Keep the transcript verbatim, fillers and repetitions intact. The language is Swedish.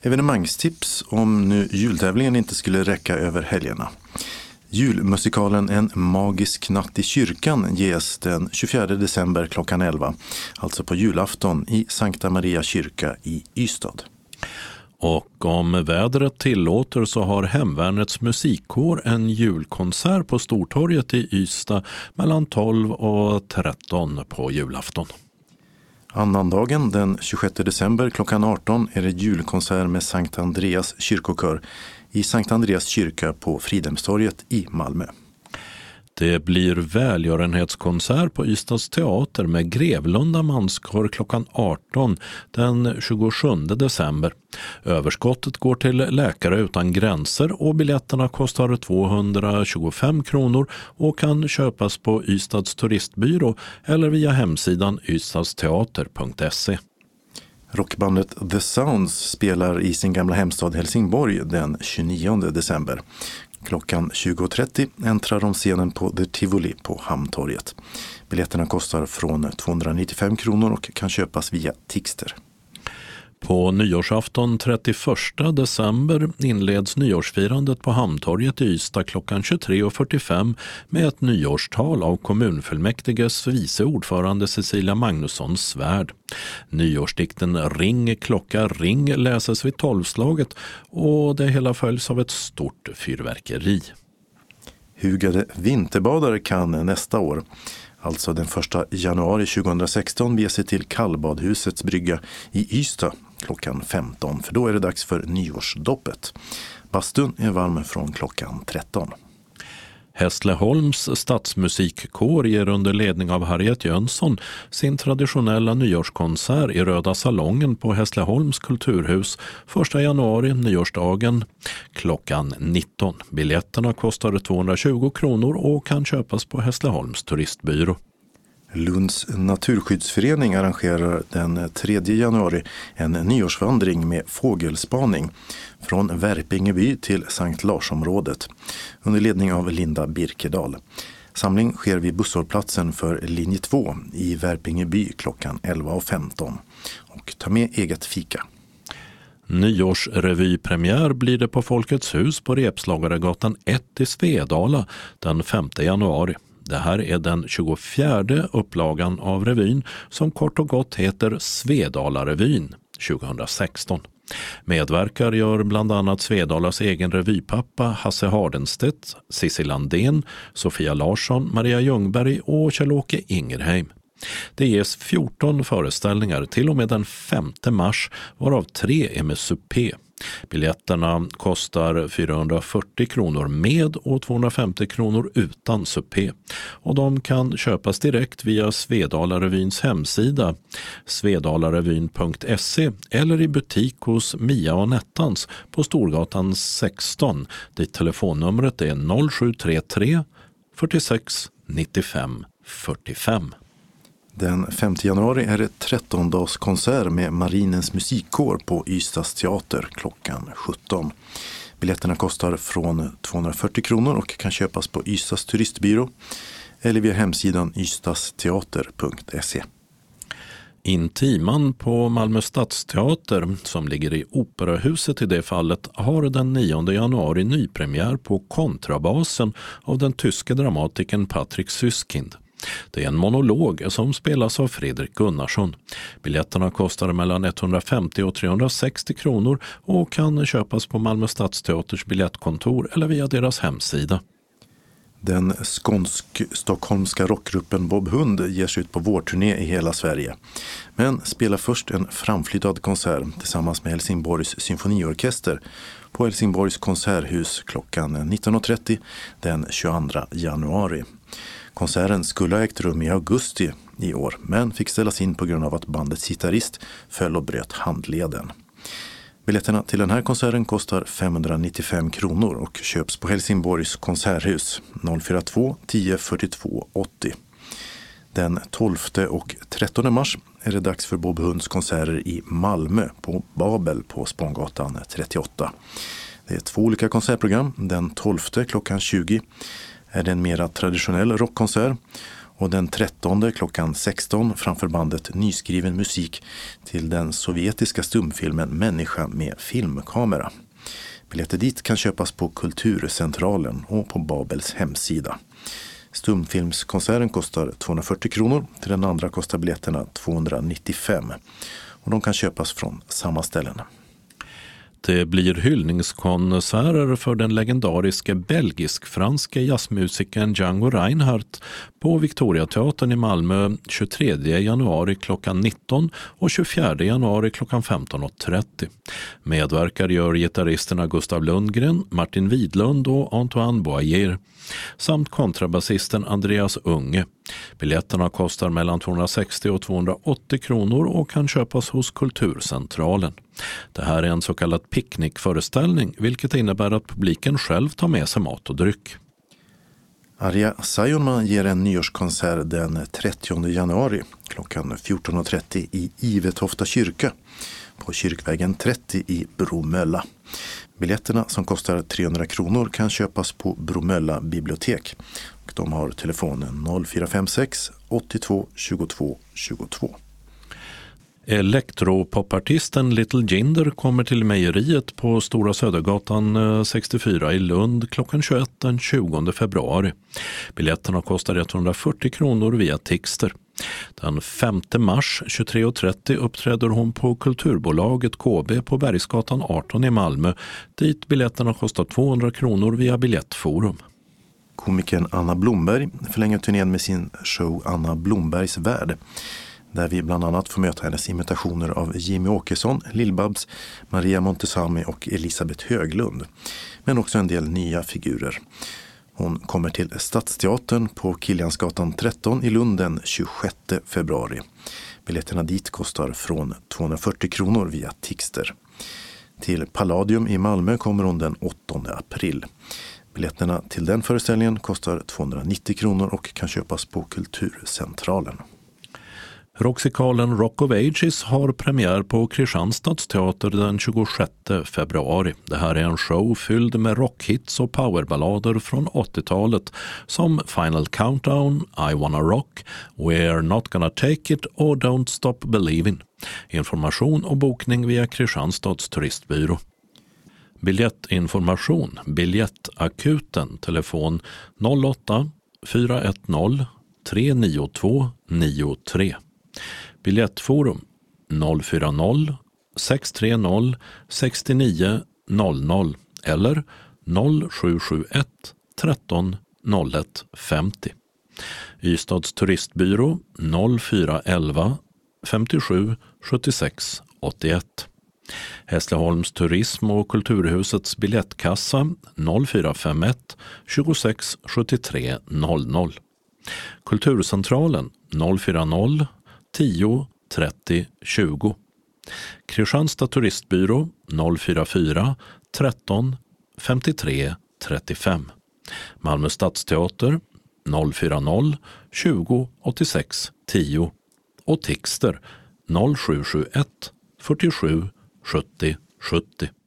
Evenemangstips om nu jultävlingen inte skulle räcka över helgerna. Julmusikalen En magisk natt i kyrkan ges den tjugofjärde december klockan elva, alltså på julafton i Sankta Maria kyrka i Ystad. Och om vädret tillåter så har Hemvärnets musikkår en julkonsert på Stortorget i Ystad mellan tolv och tretton på julafton. Annandagen den tjugosjätte december klockan arton är det julkonsert med Sankt Andreas kyrkokör i Sankt Andreas kyrka på Fridhemstorget i Malmö. Det blir välgörenhetskonsert på Ystads teater med Grevlunda manskör klockan arton den tjugosjunde december. Överskottet går till Läkare utan gränser och biljetterna kostar tvåhundratjugofem kronor och kan köpas på Ystads turistbyrå eller via hemsidan ystadsteater punkt se. Rockbandet The Sounds spelar i sin gamla hemstad Helsingborg den tjugonionde december. Klockan tjugo trettio äntrar de scenen på The Tivoli på Hamntorget. Biljetterna kostar från tvåhundranittiofem kronor och kan köpas via Tixter. På nyårsafton trettioförsta december inleds nyårsfirandet på Hamntorget i Ystad klockan tjugotre fyrtiofem med ett nyårstal av kommunfullmäktiges vice ordförande Cecilia Magnusson Svärd. Nyårsdikten Ring klocka ring läses vid tolvslaget och det hela följs av ett stort fyrverkeri. Hugade vinterbadare kan nästa år, alltså den första januari tjugohundrasexton, bege sig till Kallbadhusets brygga i Ystad klockan femton, för då är det dags för nyårsdoppet. Bastun är varm från klockan tretton. Hässleholms stadsmusikkår ger under ledning av Harriet Jönsson sin traditionella nyårskonsert i Röda salongen på Hässleholms kulturhus första januari, nyårsdagen, klockan nitton. Biljetterna kostar tvåhundratjugo kronor och kan köpas på Hässleholms turistbyrå. Lunds naturskyddsförening arrangerar den tredje januari en nyårsvandring med fågelspaning från Värpingeby till Sankt Larsområdet under ledning av Linda Birkedal. Samling sker vid busshållplatsen för linje två i Värpingeby klockan elva femton och ta med eget fika. Nyårsrevypremiär blir det på Folkets hus på Repslagaregatan ett i Svedala den femte januari. Det här är den tjugofjärde upplagan av revyn som kort och gott heter Svedala-revyn tjugohundrasexton. Medverkar gör bland annat Svedalas egen revypappa Hasse Hardenstedt, Cissi Landén, Sofia Larsson, Maria Ljungberg och Kjell-Åke Ingerheim. Det ges fjorton föreställningar till och med den femte mars, varav tre är med supé. Biljetterna kostar fyrahundrafyrtio kronor med och tvåhundrafemtio kronor utan supé. Och de kan köpas direkt via Svedala-revyns hemsida svedalarevyn punkt se eller i butik hos Mia och Nettans på Storgatan sexton, dit telefonnumret är noll sju tre tre fyrtiosex nittiofem fyrtiofem. Den femte januari är det trettondagskonsert med Marinens musikkår på Ystads teater klockan sjutton. Biljetterna kostar från tvåhundrafyrtio kronor och kan köpas på Ystads turistbyrå eller via hemsidan ystadsteater punkt se. Intiman på Malmö stadsteater, som ligger i Operahuset i det fallet, har den nionde januari nypremiär på Kontrabasen av den tyske dramatikern Patrick Süskind. Det är en monolog som spelas av Fredrik Gunnarsson. Biljetterna kostar mellan etthundrafemtio och trehundrasextio kronor och kan köpas på Malmö stadsteaters biljettkontor eller via deras hemsida. Den skånsk-stockholmska rockgruppen Bob Hund ger sig ut på vårturné i hela Sverige. Men spelar först en framflyttad konsert tillsammans med Helsingborgs symfoniorkester på Helsingborgs konserthus klockan nitton trettio den tjugoandra januari. Konserten skulle ha ägt rum i augusti i år, men fick ställas in på grund av att bandets gitarrist föll och bröt handleden. Biljetterna till den här konserten kostar femhundranittiofem kronor och köps på Helsingborgs konserthus noll fyra två tio fyrtiotvå åttio. Den tolfte och trettonde mars är det dags för Bob Hunds konserter i Malmö på Babel på Spånggatan trettioåtta. Det är två olika konsertprogram. Den tolfte klockan tjugo är det en mera traditionell rockkonsert Och den trettonde klockan sexton framför bandet nyskriven musik till den sovjetiska stumfilmen Människa med filmkamera. Biljetter dit kan köpas på Kulturcentralen och på Babels hemsida. Stumfilmskonserten kostar tvåhundrafyrtio kronor, till den andra kostar biljetterna tvåhundranittiofem och de kan köpas från samma ställen. Det blir hyllningskonserter för den legendariska belgisk-franska jazzmusikern Django Reinhardt på Victoriateatern i Malmö tjugotredje januari klockan nitton och tjugofjärde januari klockan femton och trettio. Medverkar gör gitarristerna Gustav Lundgren, Martin Widlund och Antoine Boyer samt kontrabasisten Andreas Unge. Biljetterna kostar mellan tvåhundrasextio och tvåhundraåttio kronor och kan köpas hos Kulturcentralen. Det här är en så kallad picknickföreställning, vilket innebär att publiken själv tar med sig mat och dryck. Arja Saijonmaa ger en nyårskonsert den trettionde januari klockan fjorton och trettio i Ivetofta kyrka på Kyrkvägen trettio i Bromölla. Biljetterna som kostar trehundra kronor kan köpas på Bromölla bibliotek. De har telefonen noll fyra fem sex åttiotvå tjugotvå tjugotvå. Elektropopartisten Little Jinder kommer till mejeriet på Stora Södergatan sextiofyra i Lund klockan tjugoett den tjugonde februari. Biljetterna kostar etthundrafyrtio kronor via Tixter. Den femte mars tjugotre och trettio uppträder hon på Kulturbolaget K B på Bergsgatan arton i Malmö, dit biljetterna kostar tvåhundra kronor via Biljettforum. Komikern Anna Blomberg förlänger turnén med sin show Anna Blombergs värld, där vi bland annat får möta hennes imitationer av Jimmy Åkesson, Lill-Babs, Maria Montesami och Elisabeth Höglund, men också en del nya figurer. Hon kommer till Stadsteatern på Kiliansgatan tretton i Lund den tjugosjätte februari. Biljetterna dit kostar från tvåhundrafyrtio kronor via Tixter. Till Palladium i Malmö kommer hon den åttonde april. Biljetterna till den föreställningen kostar tvåhundranittio kronor och kan köpas på Kulturcentralen. Rocksikalen Rock of Ages har premiär på Kristianstads teater den tjugosjätte februari. Det här är en show fylld med rockhits och powerballader från åttiotalet som Final Countdown, I Wanna Rock, We're Not Gonna Take It och Don't Stop Believin'. Information och bokning via Kristianstads turistbyrå. Biljettinformation, Biljettakuten, telefon noll åtta fyra ett noll tre nio två nio tre. Biljettforum noll fyra noll sex tre noll sex nio noll noll eller noll sju sju ett tretton noll ett femtio. Ystads turistbyrå noll fyra elva femtiosju sjuttiosex åttioett. Hässleholms turism- och kulturhusets biljettkassa noll fyra fem ett tjugosex sjuttiotre noll noll. Kulturcentralen noll fyra noll tio trettio tjugo. Kristianstad turistbyrå noll fyra fyra tretton femtiotre trettiofem. Malmö stadsteater noll fyra noll tjugo åttiosex tio och Tixter noll sju sju ett fyrtiosju sjuttio sjuttio.